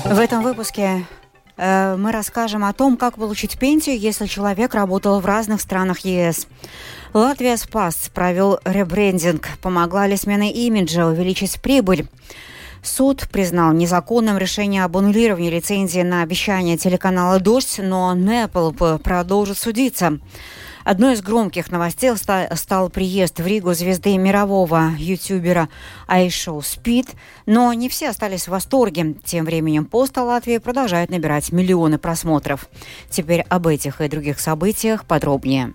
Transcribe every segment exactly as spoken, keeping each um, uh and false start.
В этом выпуске э, мы расскажем о том, как получить пенсию, если человек работал в разных странах ЕС. Латвия Спас провел ребрендинг. Помогла ли смена имиджа увеличить прибыль? Суд признал незаконным решение об аннулировании лицензии на вещание телеканала «Дождь», но Непл продолжит судиться. Одной из громких новостей стал приезд в Ригу звезды мирового ютубера iShow Speed, но не все остались в восторге. Тем временем пост о Латвии продолжает набирать миллионы просмотров. Теперь об этих и других событиях подробнее.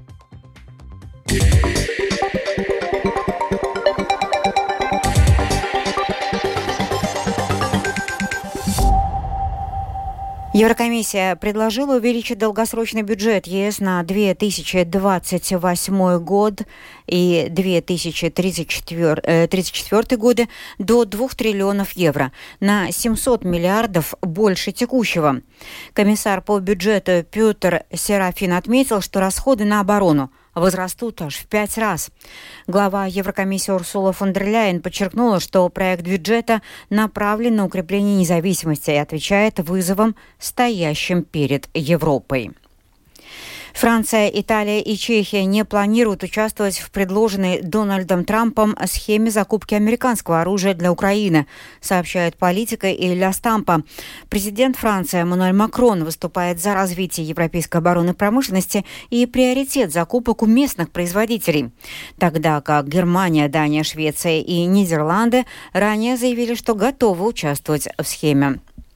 Еврокомиссия предложила увеличить долгосрочный бюджет ЕС на две тысячи двадцать восьмой год и две тысячи тридцать четвёртый годы до двух триллионов евро, на семьсот миллиардов больше текущего. Комиссар по бюджету Петр Серафин отметил, что расходы на оборону возрастут аж в пять раз. Глава Еврокомиссии Урсула фон дер Ляйен подчеркнула, что проект бюджета направлен на укрепление независимости и отвечает вызовам, стоящим перед Европой. Франция, Италия и Чехия не планируют участвовать в предложенной Дональдом Трампом схеме закупки американского оружия для Украины, сообщает Политика и Ля Стампа. Президент Франции Эммануэль Макрон выступает за развитие европейской оборонной промышленности и приоритет закупок у местных производителей, тогда как Германия, Дания, Швеция и Нидерланды ранее заявили, что готовы участвовать в схеме.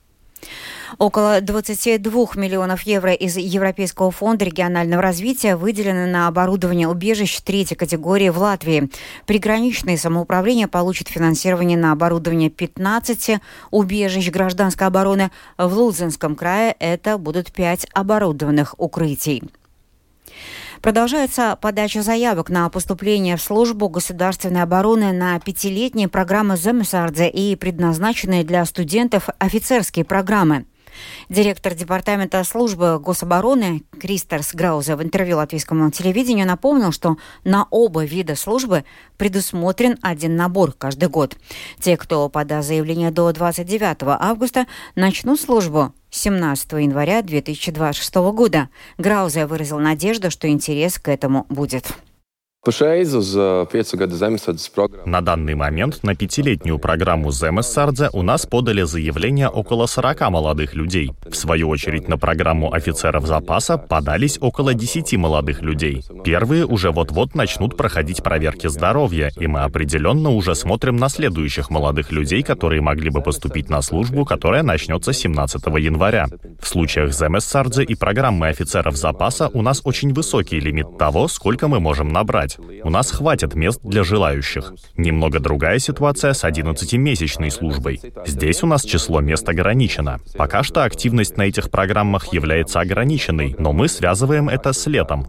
Около двадцать два миллионов евро из Европейского фонда регионального развития выделено на оборудование убежищ третьей категории в Латвии. Приграничные самоуправления получат финансирование на оборудование пятнадцати убежищ гражданской обороны. В Лудзенском крае это будут пять оборудованных укрытий. Продолжается подача заявок на поступление в службу государственной обороны на пятилетние программы Земесардзе и предназначенные для студентов офицерские программы. Директор департамента службы гособороны Кристерс Граузе в интервью латвийскому телевидению напомнил, что на оба вида службы предусмотрен один набор каждый год. Те, кто подаст заявление до двадцать девятого августа, начнут службу семнадцатого января две тысячи двадцать шестого года. Граузе выразил надежду, что интерес к этому будет. На данный момент на пятилетнюю программу Земесардзе у нас подали заявление около сорока молодых людей. В свою очередь на программу офицеров запаса подались около десяти молодых людей. Первые уже вот-вот начнут проходить проверки здоровья, и мы определенно уже смотрим на следующих молодых людей, которые могли бы поступить на службу, которая начнется семнадцатого января. В случаях Земесардзе и программы офицеров запаса у нас очень высокий лимит того, сколько мы можем набрать. У нас хватит мест для желающих. Немного другая ситуация с одиннадцатимесячной службой. Здесь у нас число мест ограничено. Пока что активность на этих программах является ограниченной, но мы связываем это с летом.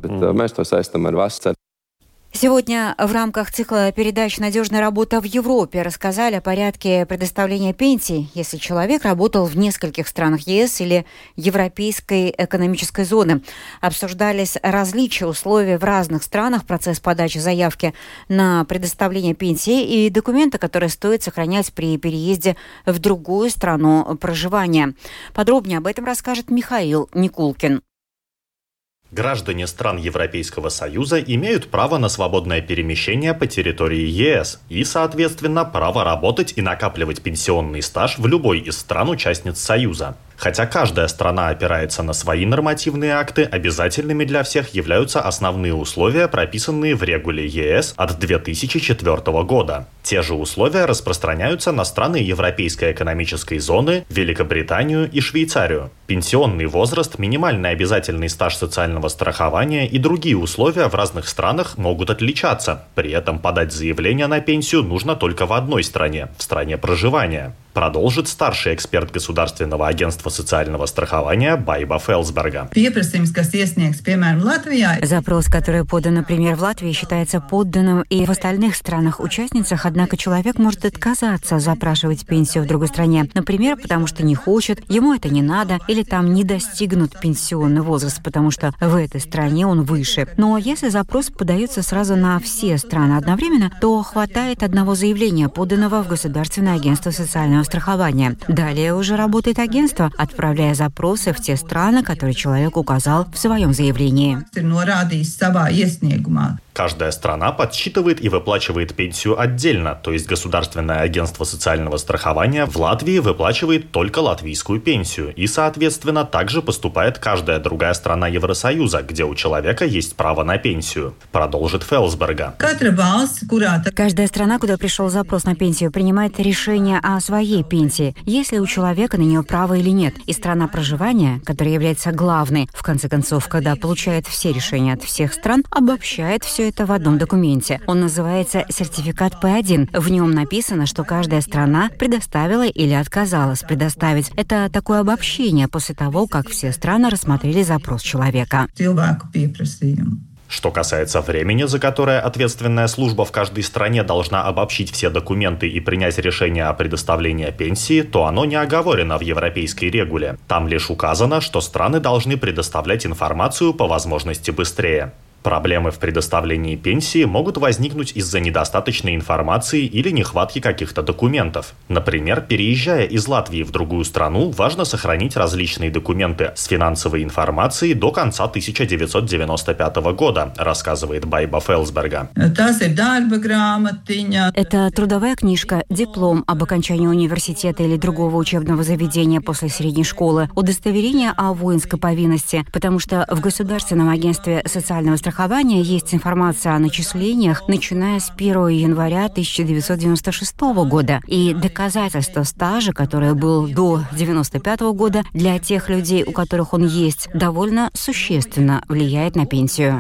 Сегодня в рамках цикла передач «Надежная работа в Европе» рассказали о порядке предоставления пенсий, если человек работал в нескольких странах ЕС или Европейской экономической зоны. Обсуждались различия условий в разных странах, процесс подачи заявки на предоставление пенсии и документы, которые стоит сохранять при переезде в другую страну проживания. Подробнее об этом расскажет Михаил Никулкин. Граждане стран Европейского Союза имеют право на свободное перемещение по территории ЕС и, соответственно, право работать и накапливать пенсионный стаж в любой из стран-участниц Союза. Хотя каждая страна опирается на свои нормативные акты, обязательными для всех являются основные условия, прописанные в регуле ЕС от две тысячи четвёртого года. Те же условия распространяются на страны Европейской экономической зоны, Великобританию и Швейцарию. Пенсионный возраст, минимальный обязательный стаж социального страхования и другие условия в разных странах могут отличаться. При этом подать заявление на пенсию нужно только в одной стране, в стране проживания. Продолжит старший эксперт Государственного агентства социального страхования Байба Фелсберга. Запрос, который подан, например, в Латвии, считается подданным и в остальных странах-участницах, однако человек может отказаться запрашивать пенсию в другой стране. Например, потому что не хочет, ему это не надо, или там не достигнут пенсионный возраст, потому что в этой стране он выше. Но если запрос подается сразу на все страны одновременно, то хватает одного заявления, поданного в Государственное агентство социального страхования. Далее уже работает агентство, отправляя запросы в те страны, которые человек указал в своем заявлении. Каждая страна подсчитывает и выплачивает пенсию отдельно, то есть Государственное агентство социального страхования в Латвии выплачивает только латвийскую пенсию, и, соответственно, также поступает каждая другая страна Евросоюза, где у человека есть право на пенсию. Продолжит Фелсберга. Каждая страна, куда пришел запрос на пенсию, принимает решение о своей пенсии, есть ли у человека на нее право или нет. И страна проживания, которая является главной, в конце концов, когда получает все решения от всех стран, обобщает все это в одном документе. Он называется сертификат П один. В нем написано, что каждая страна предоставила или отказалась предоставить. Это такое обобщение после того, как все страны рассмотрели запрос человека. Что касается времени, за которое ответственная служба в каждой стране должна обобщить все документы и принять решение о предоставлении пенсии, то оно не оговорено в европейской регуле. Там лишь указано, что страны должны предоставлять информацию по возможности быстрее. Проблемы в предоставлении пенсии могут возникнуть из-за недостаточной информации или нехватки каких-то документов. Например, переезжая из Латвии в другую страну, важно сохранить различные документы с финансовой информацией до конца тысяча девятьсот девяносто пятого года, рассказывает Байба Фелсберга. Это трудовая книжка, диплом об окончании университета или другого учебного заведения после средней школы, удостоверение о воинской повинности, потому что в Государственном агентстве социального страхования есть информация о начислениях, начиная с первого января тысяча девятьсот девяносто шестого года. И доказательство стажа, который был до девяносто пятого года, для тех людей, у которых он есть, довольно существенно влияет на пенсию.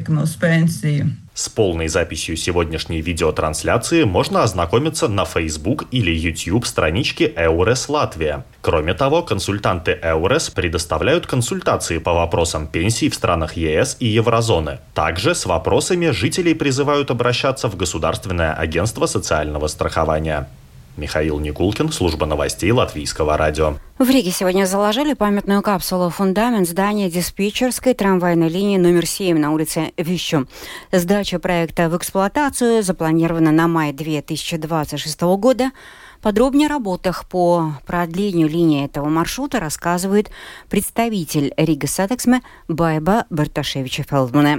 С полной записью сегодняшней видеотрансляции можно ознакомиться на Facebook или YouTube страничке Эурес Латвия. Кроме того, консультанты Эурес предоставляют консультации по вопросам пенсий в странах Е С и Еврозоны. Также с вопросами жителей призывают обращаться в Государственное агентство социального страхования. Михаил Никулкин, служба новостей Латвийского радио. В Риге сегодня заложили памятную капсулу в фундамент здания диспетчерской трамвайной линии номер семь на улице Вищу. Сдача проекта в эксплуатацию запланирована на май две тысячи двадцать шестого года. Подробнее о работах по продлению линии этого маршрута рассказывает представитель Рига Сатексме Байба Барташевича Фелдмане.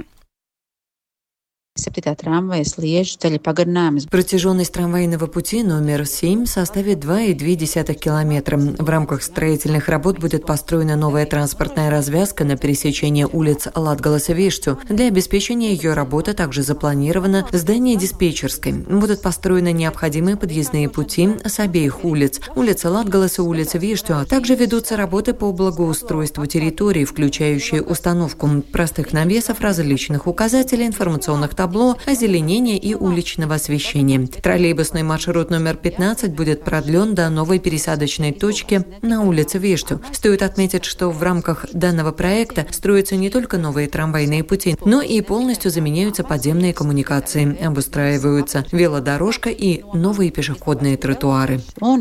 Протяженность трамвайного пути номер семь составит два и две десятых километра. В рамках строительных работ будет построена новая транспортная развязка на пересечении улиц Латгалас и Вишту. Для обеспечения ее работы также запланировано здание диспетчерской. Будут построены необходимые подъездные пути с обеих улиц. Улица Латгалас и улица Вишту. Также ведутся работы по благоустройству территории, включающие установку простых навесов, различных указателей, информационных таблиц, табло, озеленения и уличного освещения. Троллейбусный маршрут номер пятнадцать будет продлен до новой пересадочной точки на улице Вишту. Стоит отметить, что в рамках данного проекта строятся не только новые трамвайные пути, но и полностью заменяются подземные коммуникации, обустраиваются велодорожка и новые пешеходные тротуары.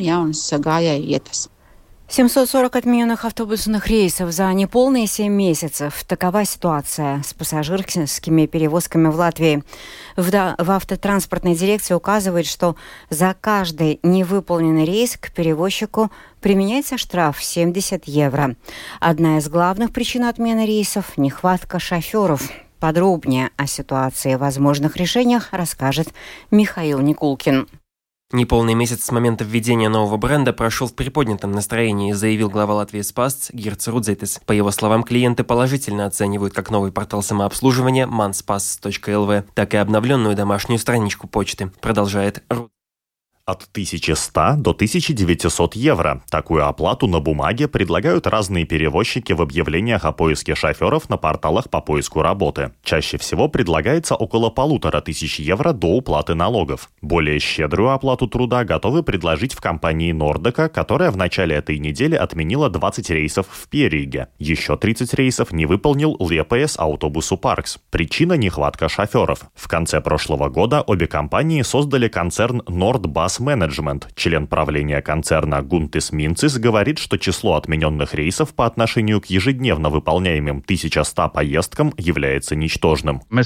семьсот сорок отмененных автобусных рейсов за неполные семь месяцев. Такова ситуация с пассажирскими перевозками в Латвии. В, да, в автотранспортной дирекции указывают, что за каждый невыполненный рейс к перевозчику применяется штраф семьдесят евро. Одна из главных причин отмены рейсов – нехватка шоферов. Подробнее о ситуации и возможных решениях расскажет Михаил Никулкин. Неполный месяц с момента введения нового бренда прошел в приподнятом настроении, заявил глава Латвии Спаsts Гирц Рудзетис. По его словам, клиенты положительно оценивают как новый портал самообслуживания manspass точка эл ви, так и обновленную домашнюю страничку почты, продолжает Рудзетис. От тысячи ста до тысячи девятисот евро. Такую оплату на бумаге предлагают разные перевозчики в объявлениях о поиске шоферов на порталах по поиску работы. Чаще всего предлагается около полутора тысяч евро до уплаты налогов. Более щедрую оплату труда готовы предложить в компании Нордека, которая в начале этой недели отменила двадцать рейсов в Периге. Еще тридцать рейсов не выполнил Лепес Автобусу Паркс. Причина – нехватка шоферов. В конце прошлого года обе компании создали концерн Nordbus ТАСС Менеджмент. Член правления концерна Гунтис Минцис говорит, что число отмененных рейсов по отношению к ежедневно выполняемым тысяча сто поездкам является ничтожным. Мы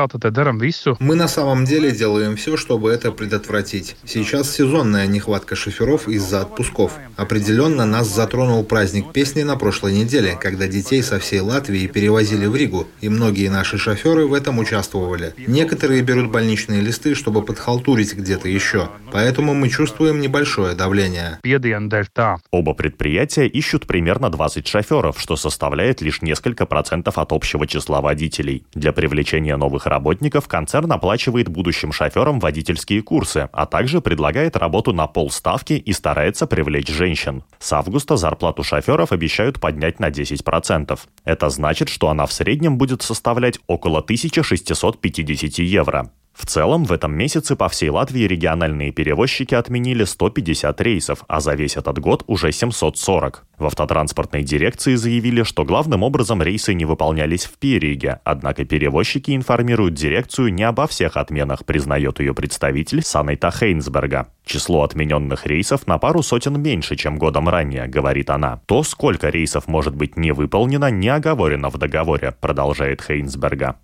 на самом деле делаем все, чтобы это предотвратить. Сейчас сезонная нехватка шоферов из-за отпусков. Определенно нас затронул праздник песни на прошлой неделе, когда детей со всей Латвии перевозили в Ригу, и многие наши шоферы в этом участвовали. Некоторые берут больничные листы, чтобы подхалтурить где-то еще. Поэтому мы чувствуем небольшое давление. Оба предприятия ищут примерно двадцать шоферов, что составляет лишь несколько процентов от общего числа водителей. Для привлечения новых работников концерн оплачивает будущим шоферам водительские курсы, а также предлагает работу на полставки и старается привлечь женщин. С августа зарплату шоферов обещают поднять на десять процентов. Это значит, что она в среднем будет составлять около тысяча шестьсот пятьдесят евро. В целом, в этом месяце по всей Латвии региональные перевозчики отменили сто пятьдесят рейсов, а за весь этот год уже семьсот сорок. В автотранспортной дирекции заявили, что главным образом рейсы не выполнялись в Пириге, однако перевозчики информируют дирекцию не обо всех отменах, признает ее представитель Санейта Хейнсберга. Число отмененных рейсов на пару сотен меньше, чем годом ранее, говорит она. То, сколько рейсов может быть не выполнено, не оговорено в договоре, продолжает Хейнсберга.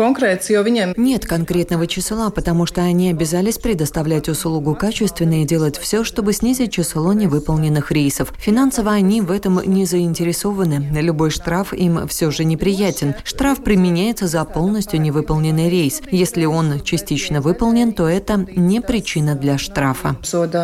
Нет конкретного числа, потому что они обязались предоставлять услугу качественно и делать все, чтобы снизить число невыполненных рейсов. Финансово они в этом не заинтересованы. Любой штраф им все же неприятен. Штраф применяется за полностью невыполненный рейс. Если он частично выполнен, то это не причина для штрафа.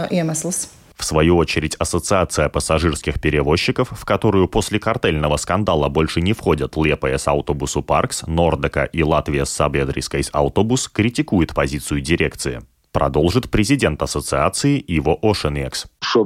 В свою очередь, Ассоциация пассажирских перевозчиков, в которую после картельного скандала больше не входят Liepājas Autobusu Parks, Nordeka и Latvijas Sabiedriskais Autobus, критикует позицию дирекции. Продолжит президент ассоциации Иво Ошениекс.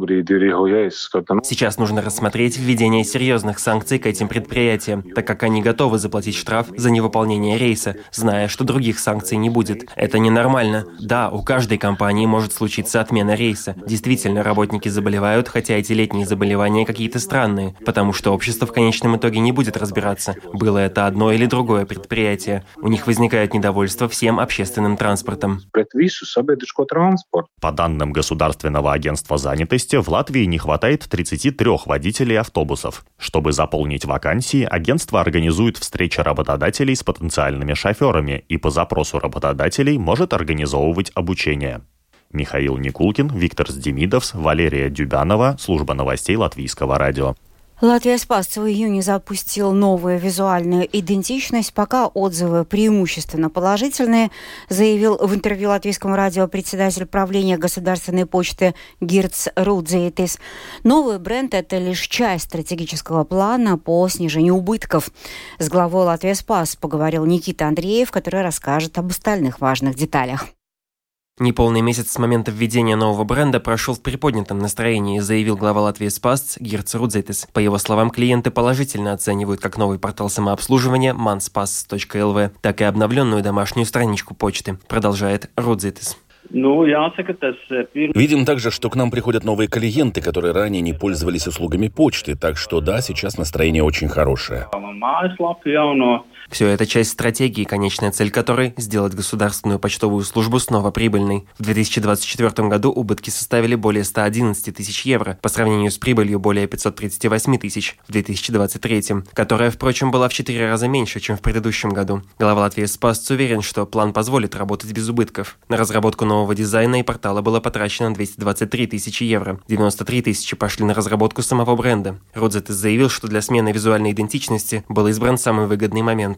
Сейчас нужно рассмотреть введение серьезных санкций к этим предприятиям, так как они готовы заплатить штраф за невыполнение рейса, зная, что других санкций не будет. Это ненормально. Да, у каждой компании может случиться отмена рейса. Действительно, работники заболевают, хотя эти летние заболевания какие-то странные, потому что общество в конечном итоге не будет разбираться, было это одно или другое предприятие. У них возникает недовольство всем общественным транспортом. По данным Государственного агентства занятости, в Латвии не хватает тридцати трёх водителей автобусов. Чтобы заполнить вакансии, агентство организует встречи работодателей с потенциальными шоферами и по запросу работодателей может организовывать обучение. Михаил Никулкин, Виктор Сдемидовс, Валерия Дюбянова, служба новостей Латвийского радио. Латвия Спас в июне запустил новую визуальную идентичность. Пока отзывы преимущественно положительные, заявил в интервью Латвийскому радио председатель правления государственной почты Гирц Рудзейтис. Новый бренд – это лишь часть стратегического плана по снижению убытков. С главой Латвия Спас поговорил Никита Андреев, который расскажет об остальных важных деталях. Неполный месяц с момента введения нового бренда прошел в приподнятом настроении, заявил глава Латвии Спас Гирц Рудзейтис. По его словам, клиенты положительно оценивают как новый портал самообслуживания manspass точка эл ви, так и обновленную домашнюю страничку почты, продолжает Рудзейтис. Видим также, что к нам приходят новые клиенты, которые ранее не пользовались услугами почты, так что да, сейчас настроение очень хорошее. Все это часть стратегии, конечная цель которой – сделать государственную почтовую службу снова прибыльной. В две тысячи двадцать четвёртом году убытки составили более ста одиннадцати тысяч евро, по сравнению с прибылью более пятисот тридцати восьми тысяч в две тысячи двадцать третьем, которая, впрочем, была в четыре раза меньше, чем в предыдущем году. Глава Латвии Спас уверен, что план позволит работать без убытков. На разработку нового дизайна и портала было потрачено двести двадцать три тысячи евро. девяносто три тысячи пошли на разработку самого бренда. Рудзейтис заявил, что для смены визуальной идентичности был избран самый выгодный момент.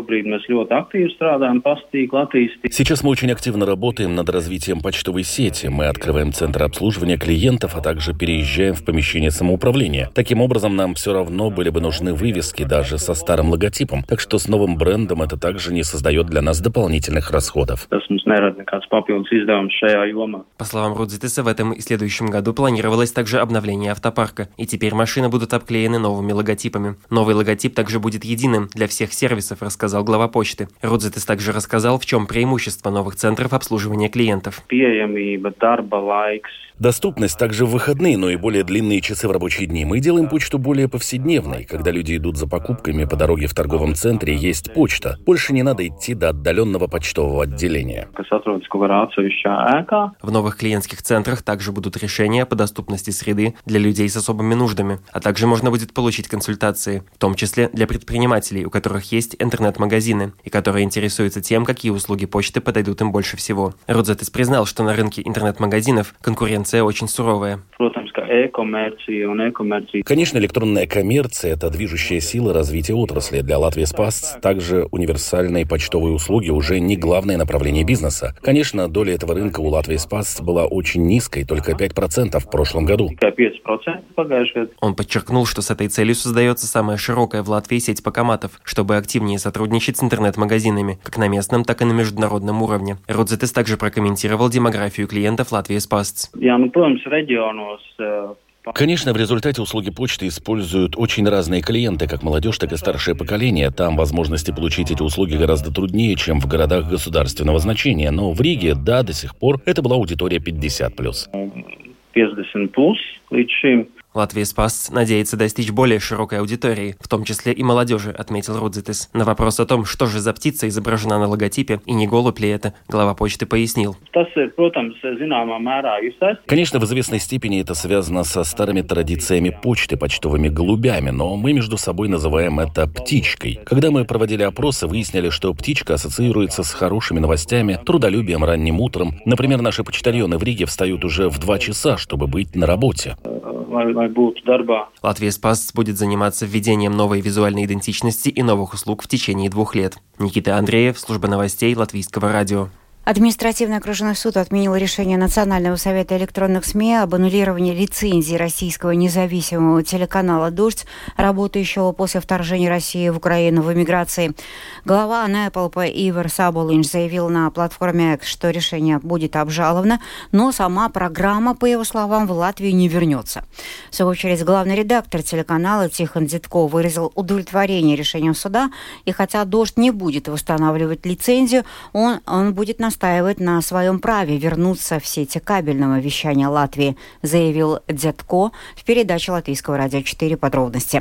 Сейчас мы очень активно работаем над развитием почтовой сети. Мы открываем центр обслуживания клиентов, а также переезжаем в помещение самоуправления. Таким образом, нам все равно были бы нужны вывески, даже со старым логотипом. Так что с новым брендом это также не создает для нас дополнительных расходов. По словам Рудзейтиса, в этом и следующем году планировалось также обновление автопарка. И теперь машины будут обклеены новыми логотипами. Новый логотип также будет единым для всех сервисов, рассказал глава почты. Рудзейтис также рассказал, в чем преимущество новых центров обслуживания клиентов. Доступность также в выходные, но и более длинные часы в рабочие дни. Мы делаем почту более повседневной. Когда люди идут за покупками по дороге в торговом центре, есть почта. Больше не надо идти до отдаленного почтового отделения. В новых клиентских центрах также будут решения по доступности среды для людей с особыми нуждами, а также можно будет получить консультации, в том числе для предпринимателей, у которых есть интернет-магазины и которые интересуются тем, какие услуги почты подойдут им больше всего. Рудзетис признал, что на рынке интернет-магазинов конкуренция очень суровая. Конечно, электронная коммерция – это движущая сила развития отрасли. Для Латвии Спастс также универсальные почтовые услуги уже не главное направление бизнеса. Конечно, доля этого рынка у Латвии Спастс была очень низкой, только пять процентов в прошлом году. Он подчеркнул, что с этой целью создается самая широкая в Латвии сеть покоматов, чтобы активнее сотрудничать с интернет-магазинами, как на местном, так и на международном уровне. Рудзетис также прокомментировал демографию клиентов Латвии Спастс. Конечно, в результате услуги почты используют очень разные клиенты, как молодежь, так и старшее поколение. Там возможности получить эти услуги гораздо труднее, чем в городах государственного значения. Но в Риге, да, до сих пор это была аудитория пятьдесят плюс. Латвия Спастс надеется достичь более широкой аудитории, в том числе и молодежи, отметил Рудзетис. На вопрос о том, что же за птица изображена на логотипе и не голубь ли это, глава почты пояснил. Конечно, в известной степени это связано со старыми традициями почты, почтовыми голубями, но мы между собой называем это птичкой. Когда мы проводили опросы, выяснили, что птичка ассоциируется с хорошими новостями, трудолюбием, ранним утром. Например, наши почтальоны в Риге встают уже в два часа, чтобы быть на работе. Латвия Спастс будет заниматься введением новой визуальной идентичности и новых услуг в течение двух лет. Никита Андреев, служба новостей Латвийского радио. Административный окружной суд отменил решение Национального совета электронных СМИ об аннулировании лицензии российского независимого телеканала «Дождь», работающего после вторжения России в Украину в эмиграции. Глава НЭПЛП Ивар Саболинш заявил на платформе X, что решение будет обжаловано, но сама программа, по его словам, в Латвию не вернется. В свою очередь, главный редактор телеканала Тихон Дзитко выразил удовлетворение решением суда, и хотя «Дождь» не будет восстанавливать лицензию, он, он будет на настаивает на своем праве вернуться в сети кабельного вещания Латвии, заявил Дзятко в передаче Латвийского радио четыре «Подробности».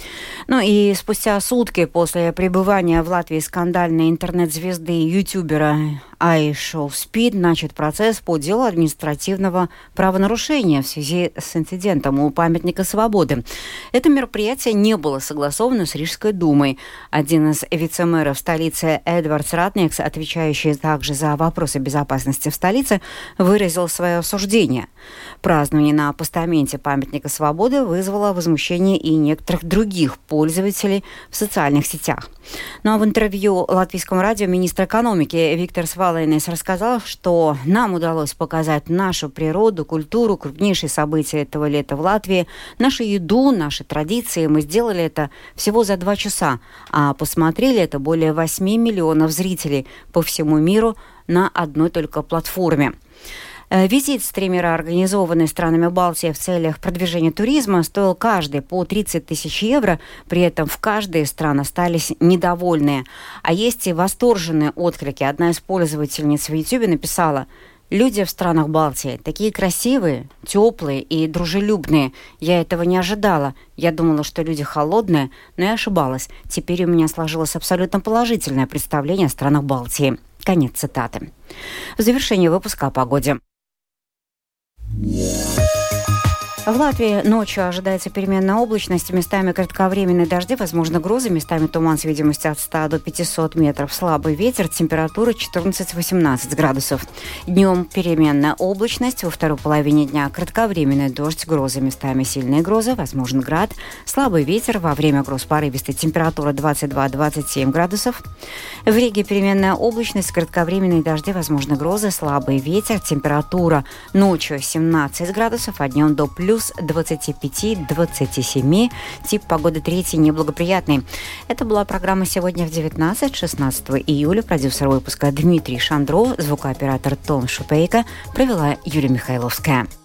Ну и спустя сутки после пребывания в Латвии скандальной интернет-звезды и ютубера iShow Speed начат процесс по делу административного правонарушения в связи с инцидентом у памятника свободы. Это мероприятие не было согласовано с Рижской думой. Один из вице-мэров столицы Эдвардс Ратникс, отвечающий также за вопросы безопасности в столице, выразил свое осуждение. Празднование на постаменте памятника свободы вызвало возмущение и некоторых других пользователей в социальных сетях. Ну а в интервью Латвийскому радио министр экономики Виктор Свалайнес рассказал, что нам удалось показать нашу природу, культуру, крупнейшие события этого лета в Латвии, нашу еду, наши традиции. Мы сделали это всего за два часа, а посмотрели это более восьми миллионов зрителей по всему миру на одной только платформе. Визит стримера, организованный странами Балтии в целях продвижения туризма, стоил каждый по тридцать тысяч евро, при этом в каждой из стран остались недовольные. А есть и восторженные отклики. Одна из пользовательниц в Ютьюбе написала: «Люди в странах Балтии такие красивые, теплые и дружелюбные. Я этого не ожидала. Я думала, что люди холодные, но я ошибалась. Теперь у меня сложилось абсолютно положительное представление о странах Балтии». Конец цитаты. В завершении выпуска о погоде. В Латвии ночью ожидается переменная облачность, местами кратковременные дожди, возможно грозы, местами туман с видимостью от ста до пятисот метров, слабый ветер, температура четырнадцать-восемнадцать градусов. Днем переменная облачность, во второй половине дня кратковременный дождь, грозы, местами сильные грозы, возможен град, слабый ветер, во время гроз порывистой, температура двадцать два - двадцать семь градусов. В Риге переменная облачность, кратковременные дожди, возможны грозы, слабый ветер, температура ночью семнадцать градусов, а днем до плюс двадцать пять - двадцать семь. Тип погоды третий неблагоприятный. Это была программа «Сегодня в девятнадцать» шестнадцатого июля. Продюсер выпуска Дмитрий Шандро, звукооператор Том Шупейко. Провела Юлия Михайловская.